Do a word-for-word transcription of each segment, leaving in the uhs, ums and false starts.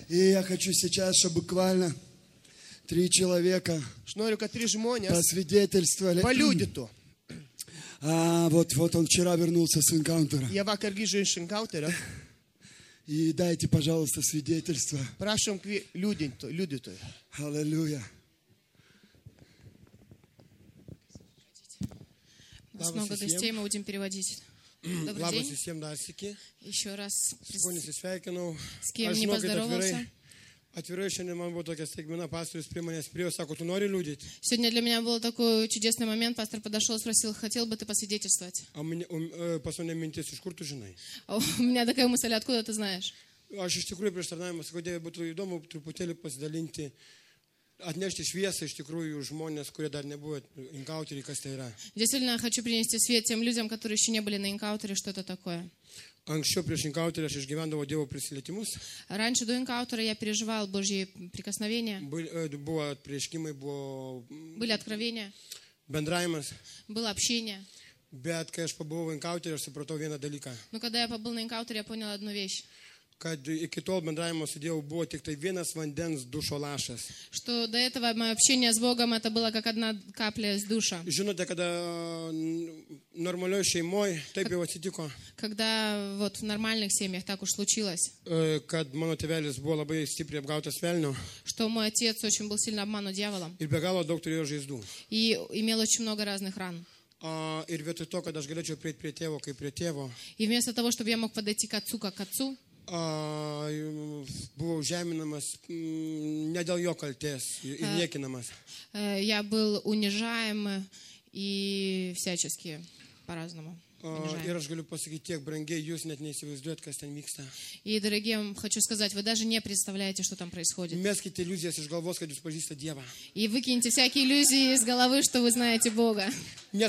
И я хочу сейчас, чтобы буквально три человека посвидетельствовали. А, вот, вот он вчера вернулся с энкаунтера. И дайте, пожалуйста, свидетельство. Аллилуйя. У нас много гостей, мы будем переводить. Добрый день. Еще раз. С кем не поздоровался? Сегодня для меня был такой чудесный момент. Пастор подошел и спросил, хотел бы ты посвидетельствовать? А у меня такая мысль, откуда ты знаешь? Действительно, хочу принести свет тем людям, которые еще не были на энкаунтере, что это такое. Раньше до энкаунтера я переживал Божьи прикосновения. Были откровения. Было общение. Но когда я побыл на энкаунтере, я понял одну вещь. Что до этого мое общение с Богом это было как одна капля из душа. Когда вот в нормальных семьях так уж случилось, что мой отец очень был сильно обманут дьяволом и имел очень много разных ран. И вместо того, чтобы я мог подойти к отцу как к отцу, я был унижаем и всячески по-разному. И, дорогие, хочу сказать, вы даже не представляете, что там происходит. И выкиньте всякие иллюзии из головы, что вы знаете Бога. И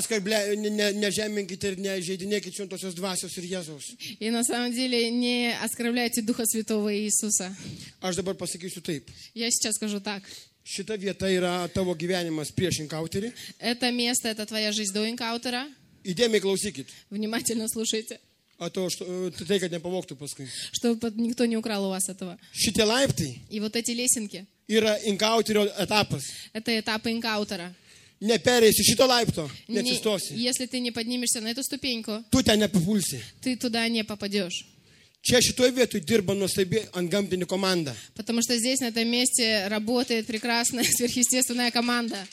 на самом деле не оскорбляйте Духа Святого Иисуса. Я сейчас скажу так. Это место, это твоя жизнь до энкаунтера. Внимательно слушайте. А то, что ты как не повогту пускай. Чтобы никто не украл у вас этого. И вот эти лесенки. Это этапы энкаунтера. Не перейси, что лайпто, не чистоси. Если ты не поднимешься на эту ступеньку, ты туда не попадешь. Потому что здесь, на этом месте, работает прекрасная сверхъестественная команда.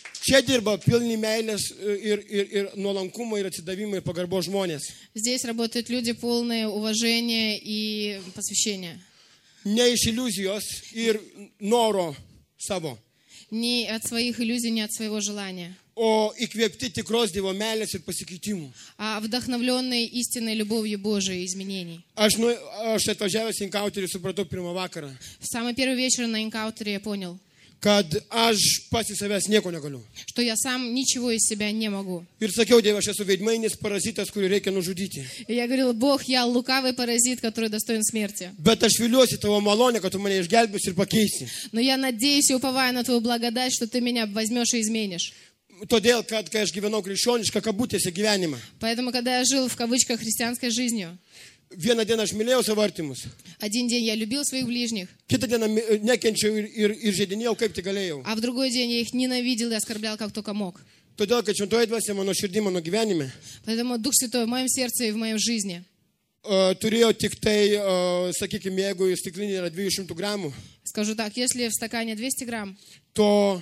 Здесь работают люди, полные уважения и посвящения. Не от своих иллюзий, не от своего желания. А вдохновленные истинной любовью Божией изменений. В самый первый вечер на энкаунтере я понял, что я сам ничего из себя не могу. И я говорил, Бог, я лукавый паразит, который достоин смерти. Но я надеюсь и уповаю на Твою благодать, что Ты меня возьмешь и изменишь. Поэтому, когда я жил в кавычках христианской жизнью, один день я любил своих ближних, а в другой день я их ненавидел и оскорблял, как только мог. Поэтому Дух Святой в моем сердце и в моей жизни. Скажу так, если в стакане двести грамм, то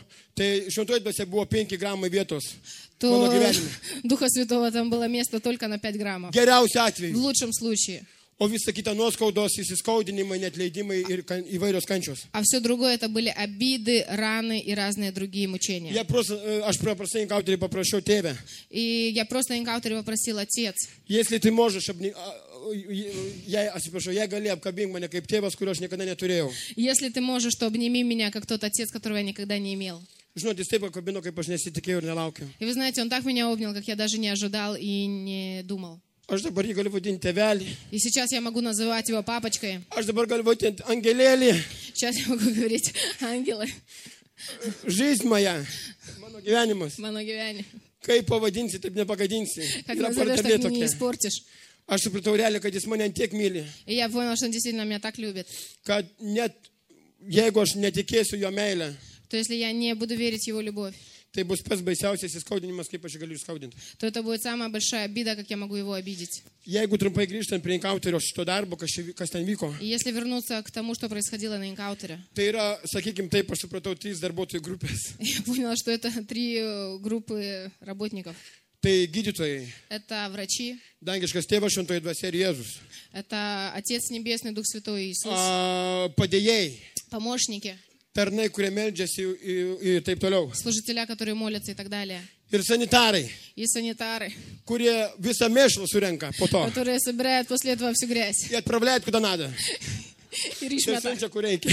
то Духа Святого там было место только на пять граммов. В лучшем случае. А все другое это были обиды, раны и разные другие мучения. И я просто на энкаунтере попросил, Отец, если ты можешь, если ты можешь, то обними меня, как тот отец, которого я никогда не имел. И вы знаете, он так меня обнял, как я даже не ожидал и не думал. И сейчас я могу называть его папочкой. Сейчас я могу говорить ангелы. Жизнь моя. Маногивяне. Как назовешь, так меня не испортишь. И я понял, что он действительно меня так любит. jeigu aš netikėsiu jo meilę, то если я не буду верить в Его любовь, tai bus pats baisiausias įskaudinimas, kaip aš galiu įskaudinti. то это будет самая большая обида, как я могу Его обидеть. Jeigu trumpai grįžtant prie Inkauterio šito darbo, kas, čia, kas ten vyko, И если вернуться к тому, что происходило на Инкаутере, tai yra, sakykime, taip, aš supratau, trys darbuotojų grupės. я поняла, что это три группы работников. Tai gydytojai, Это врачи, dangiškas tėvas, šventoji dvasia ir Jėzus, это Отец Небесный, Дух Святой, Иисус, a, padėjėjai, помощники, tarnai, kurie meldžiasi ir taip toliau, служителя, которые молятся и так далее, ir sanitarai, и санитары, kurie visą mėšlą surenka po to которые собирают после этого всю грязь ir atpravляют куда надо. и Ir ришмята. siunčia, kur reikia.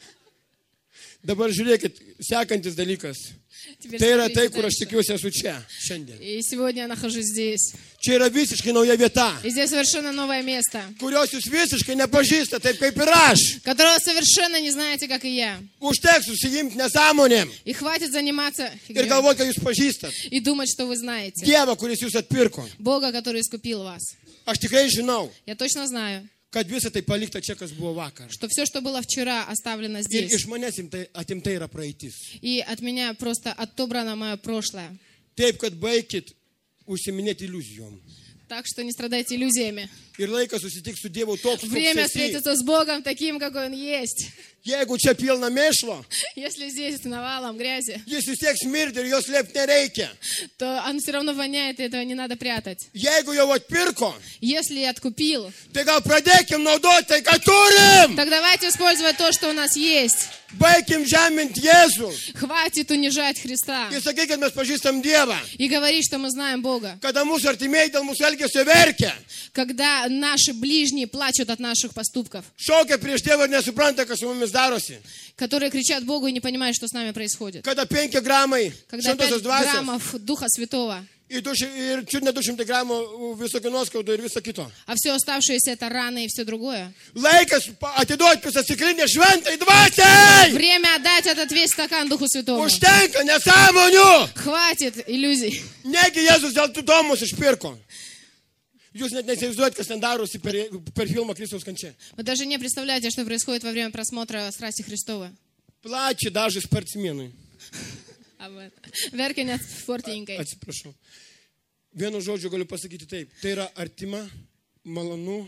Dabar žiūrėkit, sekantis dalykas. Теперь Tai yra смотрите tai, kur aš дальше. tikiuosi esu čia, šiandien. И сегодня я нахожусь здесь. Čia yra visiškai nauja vieta, И здесь совершенно новое место, kurios jūs visiškai nepažįstate, taip kaip ir aš. которого совершенно не знаете, как и я. Užteks susijimti nesąmonėm И хватит заниматься ir фигней galvoti, kad jūs pažįstat. и думать, что вы знаете. Dievą, kuris jūs atpirko. Бога, который искупил вас. Aš tikrai žinau, Я точно знаю, kad visą tai palikta čia, kas buvo vakar. что все, что было вчера, оставлено Ir здесь. iš manęs imtai- atimta yra praeitis. И от меня просто отобрано мое прошлое. Taip, kad baigit užsiminėti iliuzijom. Так что не страдайте иллюзиями. Ir laikas susitikti su Dievu toks, koks Время esi. встретиться с Богом таким, какой Он есть. Jeigu čia pilna mėšlo, Если здесь навалом грязи, jis vis tiek smirdi ir jos slėpti nereikia. то он все равно воняет, и этого не надо прятать. Jeigu jau atpirko, Если откупил, tai gal pradėkim naudoti tai, ką turim. так давайте использовать то, что у нас есть. Baigim žeminti Jėzų. Хватит унижать Христа Ir sakyk, kad mes pažįstam Dievą. и говорить, что мы знаем Бога. Kada mūsų artimieji dėl mūsų elgesio verkia. Когда наши ближние плачут от наших поступков, Šaukia prieš Dievą ir nesupranta, kas su mumis darosi. которые кричат Богу и не понимают, что с нами происходит. Kada penki gramai Когда šventosios пять dvasios граммов Духа Святого, ir, du ši- ir čiut ne du šimtai gramų visokių nuoskaudų ir viso kito. а все оставшееся это раны и все другое. Laikas pa- atiduoti visą stiklinę šventai dvasiai. Время отдать этот весь стакан Духу Святому. Užtenka nesąmonių. Хватит иллюзий. Negi Jėzus dėl tų domus išpirko. Jūs net neįsivaizduojat, kas ten darosi per, per filmą Kristaus kančia. Вы даже не представляете, что происходит во время просмотра «Страсти Христовой». Plačiai dažai spartsmenui. Verkia net sportininkai. Atsiprašau. Vienu žodžiu galiu pasakyti taip. Tai yra artima, malonu,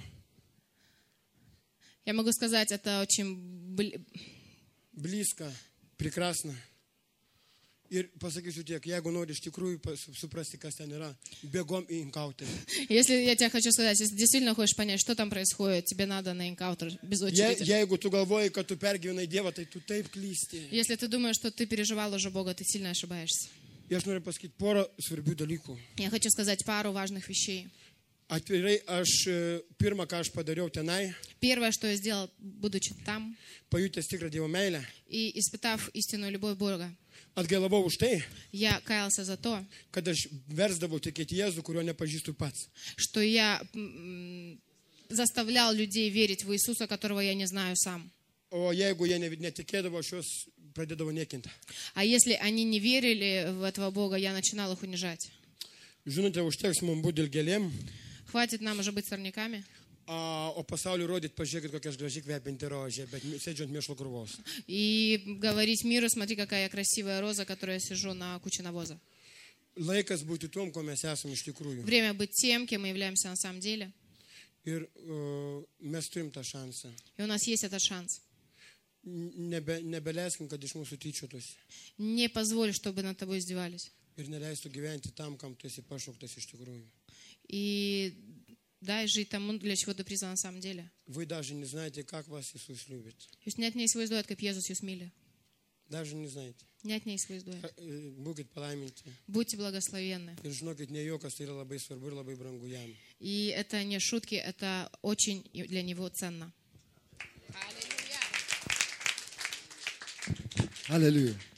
Я могу сказать, это очень бли- bliska, prekrasna. Ir pasakysiu tiek, jeigu nori iš tikrųjų pas- suprasti, kas ten yra, bėgom į Inkauterį. Если я тебе хочу сказать, если действительно хочешь понять, что там происходит, тебе надо на инкаутер без Je, очереди. jeigu tu galvoji, kad tu pergyvenai Dievą, tai tu taip klysti. Если ты думаешь, что ты переживал уже Бога, ты сильно ошибаешься. Ir aš noriu pasakyti porą svarbių dalykų. Я хочу сказать пару важных вещей. Atvirai, aš e, pirmą, ką aš padariau tenai, Первое, что я сделал, будучи там pajutęs tikrą Dievo meilę, и испытав истинную любовь Бога, atgailavau už tai, я каялся за то, kad aš versdavau tikėti Jėzų, kurio nepažįstu pats. что я м, заставлял людей верить в Иисуса, которого я не знаю сам. O jeigu jie ne- netikėdavo, aš juos pradėdavau niekinti. А если они не верили в этого Бога, я начинал их унижать. Žinote, užteks mums būti dilgėlėm, Хватит нам уже быть сорняками, a, o pasauliu rodyti, pažiūrėkit, kokia aš gražiai kvepinti rožė, bet sėdžiu ant mėšlo krūvos. и говорить миру: смотри, какая я красивая роза, которая сижу на куче навоза. Laikas būti tuom, ko mes esame iš tikrųjų. Время быть тем, кем мы являемся на самом деле. Ir uh, mes turim tą šansą. И у нас есть этот шанс. Nebe, nebeleiskim, kad iš mūsų tyčiotųsi. Не позволь, чтобы над тобой издевались. Ir neleistų gyventi tam, kam tu esi pašauktas iš tikrųjų. И дай жить тому, для чего ты призван на самом деле. Вы даже не знаете, как вас Иисус любит. Jūs net neįsivaizduojat, kaip Jėzus jūs myli. Даже не знаете. Net neįsivaizduojat. Būkit palaiminti. Будьте благословенны. Ir žinokit, ne jokas, tai yra labai svarbu ir labai brangu jam. И это не шутки, это очень для него ценно. Halleluja.